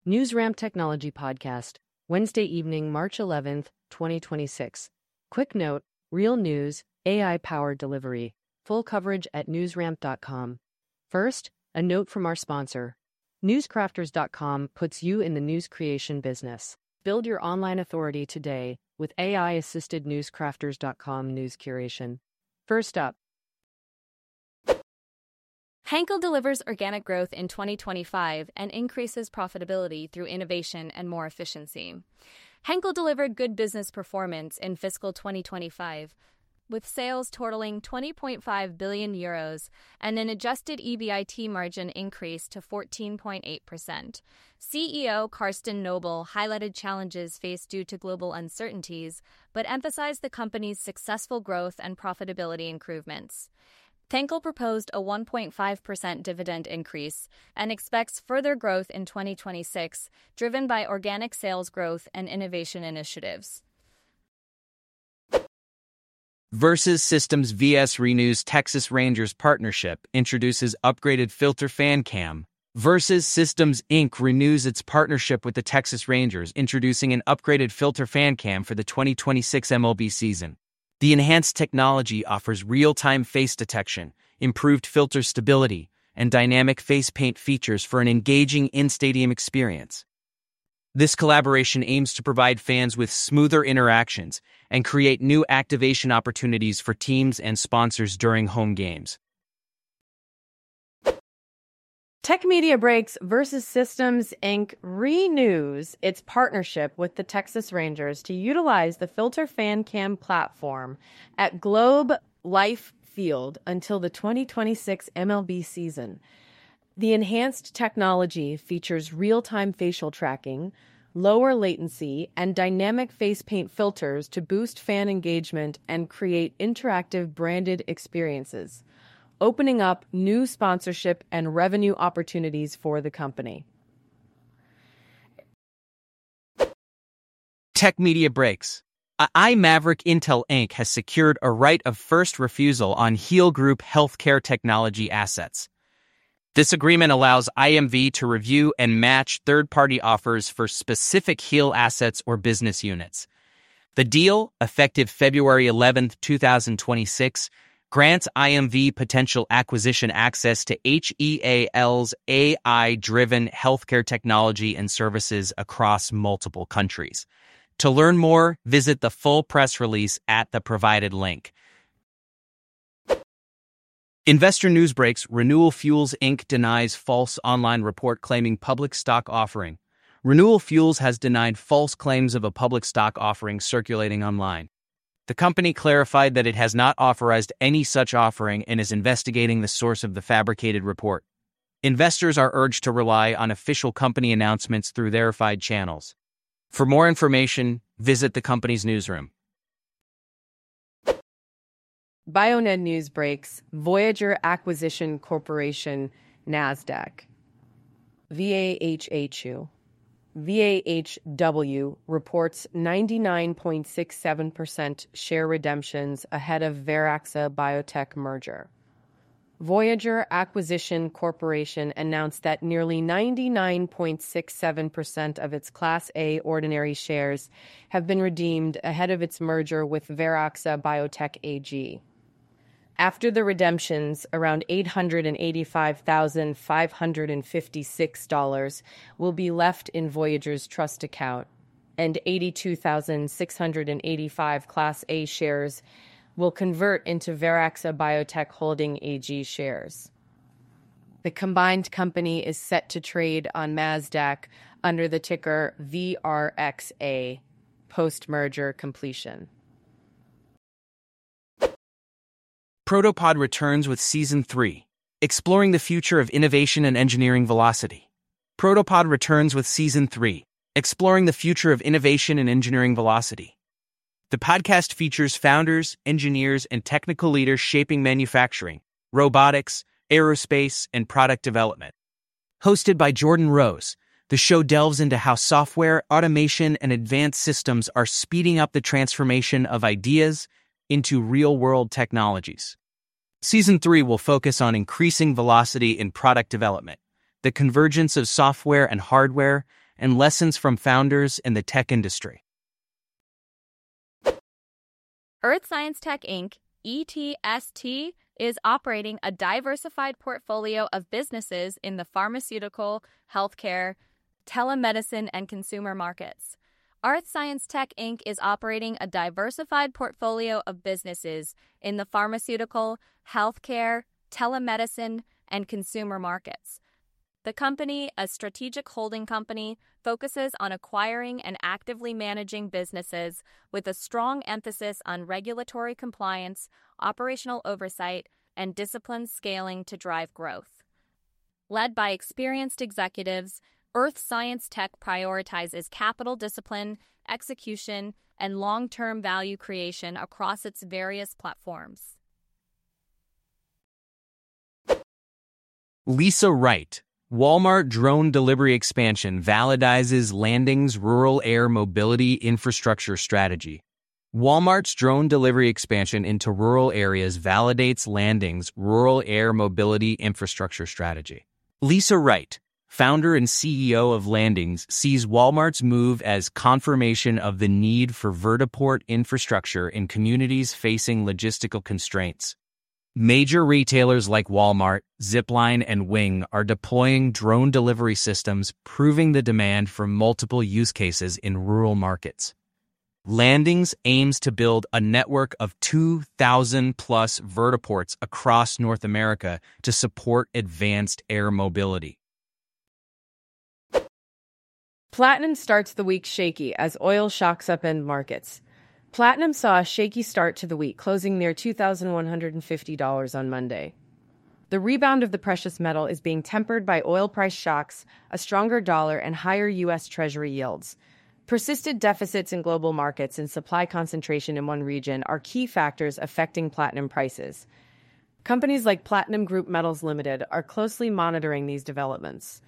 NewsRamp Technology Podcast, Wednesday evening, March 11th, 2026. Quick note, real news, AI-powered delivery. Full coverage at newsramp.com. First, a note from our sponsor. Newscrafters.com puts you in the news creation business. Build your online authority today with AI-assisted newscrafters.com news curation. First up, Henkel delivers organic growth in 2025 and increases profitability through innovation and more efficiency. Henkel delivered good business performance in fiscal 2025, with sales totaling 20.5 billion euros and an adjusted EBIT margin increase to 14.8%. CEO Carsten Knobel highlighted challenges faced due to global uncertainties, but emphasized the company's successful growth and profitability improvements. Henkel proposed a 1.5% dividend increase and expects further growth in 2026, driven by organic sales growth and innovation initiatives. Versus Systems vs Renews Texas Rangers partnership introduces upgraded filter fan cam. Versus Systems Inc. renews its partnership with the Texas Rangers, introducing an upgraded filter fan cam for the 2026 MLB season. The enhanced technology offers real-time face detection, improved filter stability, and dynamic face paint features for an engaging in-stadium experience. This collaboration aims to provide fans with smoother interactions and create new activation opportunities for teams and sponsors during home games. Tech Media Breaks Versus Systems Inc. renews its partnership with the Texas Rangers to utilize the Filter Fan Cam platform at Globe Life Field until the 2026 MLB season. The enhanced technology features real-time facial tracking, lower latency, and dynamic face paint filters to boost fan engagement and create interactive branded experiences, opening up new sponsorship and revenue opportunities for the company. Tech Media Breaks. iMaverick Intel Inc. has secured a right of first refusal on Heal Group healthcare technology assets. This agreement allows IMV to review and match third-party offers for specific Heal assets or business units. The deal, effective February 11, 2026, grants IMV potential acquisition access to HEAL's AI-driven healthcare technology and services across multiple countries. To learn more, visit the full press release at the provided link. Investor News Breaks. Renewal Fuels Inc. denies false online report claiming public stock offering. Renewal Fuels has denied false claims of a public stock offering circulating online. The company clarified that it has not authorized any such offering and is investigating the source of the fabricated report. Investors are urged to rely on official company announcements through verified channels. For more information, visit the company's newsroom. Bioned News Breaks, Voyager Acquisition Corporation, NASDAQ. VAHHU. VAHW reports 99.67% share redemptions ahead of Veraxa Biotech merger. Voyager Acquisition Corporation announced that nearly 99.67% of its Class A ordinary shares have been redeemed ahead of its merger with Veraxa Biotech AG. After the redemptions, around $885,556 will be left in Voyager's trust account, and 82,685 Class A shares will convert into Veraxa Biotech Holding AG shares. The combined company is set to trade on NASDAQ under the ticker VRXA post-merger completion. Protopod returns with Season 3, exploring the future of innovation and engineering velocity. Protopod returns with Season 3, exploring the future of innovation and engineering velocity. The podcast features founders, engineers, and technical leaders shaping manufacturing, robotics, aerospace, and product development. Hosted by Jordan Rose, the show delves into how software, automation, and advanced systems are speeding up the transformation of ideas into real-world technologies. Season 3 will focus on increasing velocity in product development, the convergence of software and hardware, and lessons from founders in the tech industry. Earth Science Tech Inc., ETST, is operating a diversified portfolio of businesses in the pharmaceutical, healthcare, telemedicine, and consumer markets. Earth Science Tech Inc. is operating a diversified portfolio of businesses in the pharmaceutical, healthcare, telemedicine, and consumer markets. The company, a strategic holding company, focuses on acquiring and actively managing businesses with a strong emphasis on regulatory compliance, operational oversight, and disciplined scaling to drive growth. Led by experienced executives, Earth Science Tech prioritizes capital discipline, execution, and long-term value creation across its various platforms. Lisa Wright. Walmart drone delivery expansion validates Landing's rural air mobility infrastructure strategy. Walmart's drone delivery expansion into rural areas validates Landing's rural air mobility infrastructure strategy. Lisa Wright, founder and CEO of Landings, sees Walmart's move as confirmation of the need for vertiport infrastructure in communities facing logistical constraints. Major retailers like Walmart, Zipline, and Wing are deploying drone delivery systems, proving the demand for multiple use cases in rural markets. Landings aims to build a network of 2,000-plus vertiports across North America to support advanced air mobility. Platinum starts the week shaky as oil shocks up end markets. Platinum saw a shaky start to the week, closing near $2,150 on Monday. The rebound of the precious metal is being tempered by oil price shocks, a stronger dollar, and higher U.S. Treasury yields. Persistent deficits in global markets and supply concentration in one region are key factors affecting platinum prices. Companies like Platinum Group Metals Limited are closely monitoring these developments.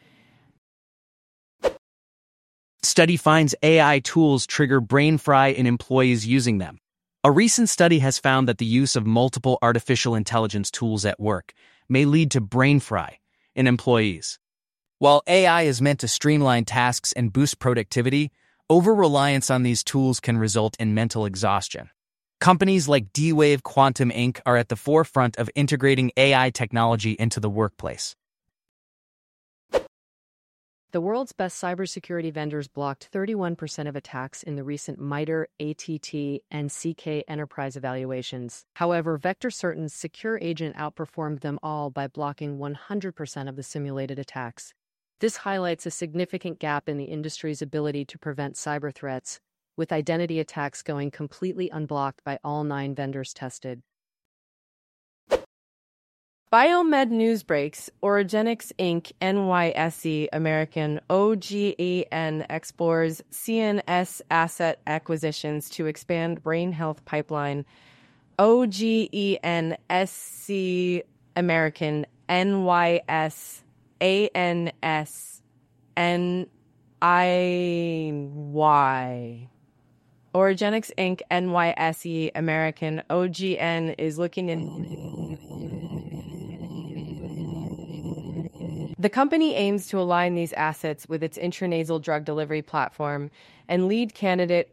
Study finds AI tools trigger brain fry in employees using them. A recent study has found that the use of multiple artificial intelligence tools at work may lead to brain fry in employees. While AI is meant to streamline tasks and boost productivity, over-reliance on these tools can result in mental exhaustion. Companies like D-Wave Quantum Inc. are at the forefront of integrating AI technology into the workplace. The world's best cybersecurity vendors blocked 31% of attacks in the recent MITRE ATT and CK enterprise evaluations. However, Vector Certain's secure agent outperformed them all by blocking 100% of the simulated attacks. This highlights a significant gap in the industry's ability to prevent cyber threats, with identity attacks going completely unblocked by all 9 vendors tested. Biomed news breaks. Oragenics Inc., NYSE American, OGEN explores CNS asset acquisitions to expand brain health pipeline. OGEN SC American, NYS ANS NIY. Oragenics Inc., NYSE American, OGN is looking in. The company aims to align these assets with its intranasal drug delivery platform, and lead candidate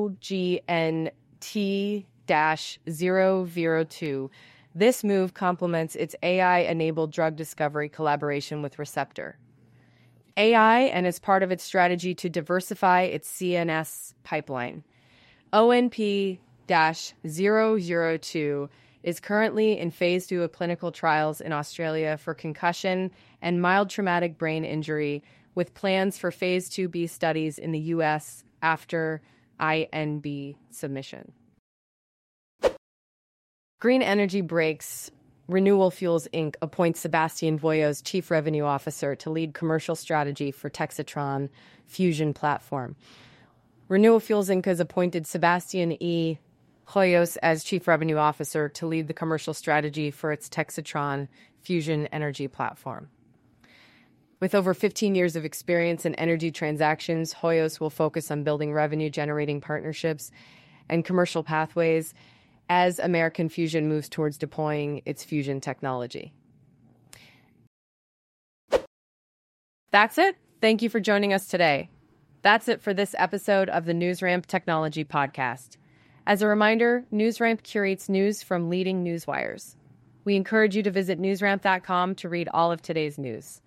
OGNT-002. This move complements its AI-enabled drug discovery collaboration with Receptor AI and is part of its strategy to diversify its CNS pipeline. ONP-002 is currently in phase 2 of clinical trials in Australia for concussion and mild traumatic brain injury, with plans for phase 2B studies in the U.S. after IND submission. Green Energy Breaks. Renewable Fuels Inc. appoints Sebastian Voyos Chief Revenue Officer to lead commercial strategy for Texatron Fusion platform. Renewable Fuels Inc. has appointed Sebastian E. Hoyos as Chief Revenue Officer to lead the commercial strategy for its Texatron Fusion energy platform. With over 15 years of experience in energy transactions, Hoyos will focus on building revenue-generating partnerships and commercial pathways as American Fusion moves towards deploying its fusion technology. That's it. Thank you for joining us today. That's it for this episode of the NewsRamp Technology Podcast. As a reminder, NewsRamp curates news from leading news wires. We encourage you to visit newsramp.com to read all of today's news.